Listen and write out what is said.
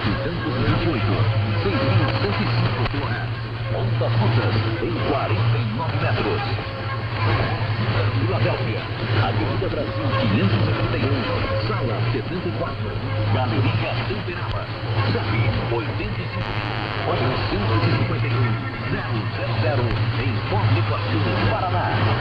6.128, 6.105 km. Pontas Russas, em 49 metros. Filadélfia, Avenida Brasil 571, Sala 74, Galeria Temperama, CEP 85 451 000, em Foz do Iguaçu, Paraná.